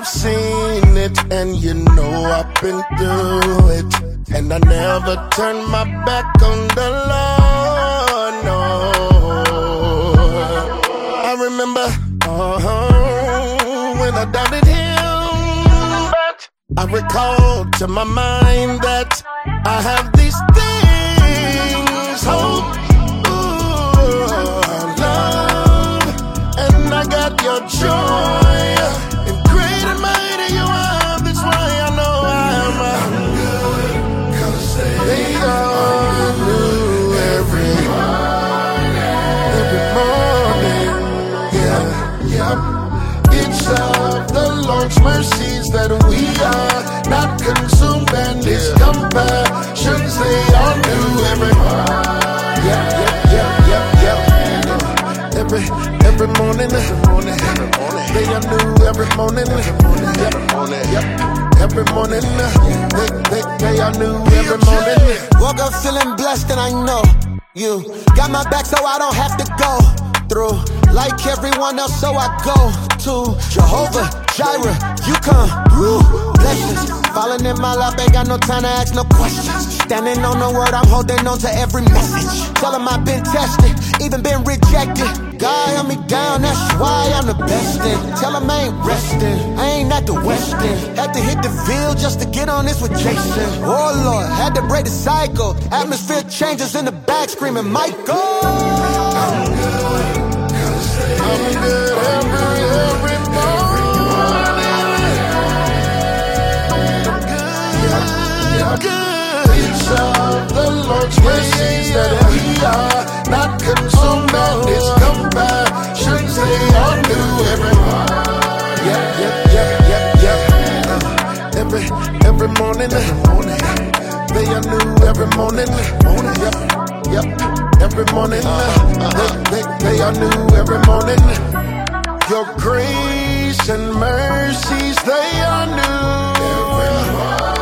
seen it, and you know I've been through it. And I never turn my back on the Lord, no. I remember when I doubted him, but I recalled to my mind that I have these things, hope, love, and I got your joy. And great and mighty you are, that's why I know I'm good, 'cause they are new every morning. It's of the Lord's mercies that we are not consumed, and His compassions, they are new every morning. Every morning, they are new every morning. Every morning, they are new every morning. Woke up feeling blessed, and I know you got my back, so I don't have to go through like everyone else, so I go to Jehovah Jireh. You come through blessings falling in my lap, ain't got no time to ask no questions. Standing on the word, I'm holding on to every message. Tell him I've been tested, even been rejected. God held me down, that's why I'm the best in. Tell him I ain't resting, I ain't at the West End. Had to hit the field just to get on this with Jason. Oh Lord, had to break the cycle. Atmosphere changes in the back screaming, Michael. I'm good every morning. I'm good. It's of the Lord's mercies that we are not consumed, and His compassions, they are new every morning. Every morning. They are new every morning. Every morning, they are new every morning. Your grace and mercies, they are new every morning.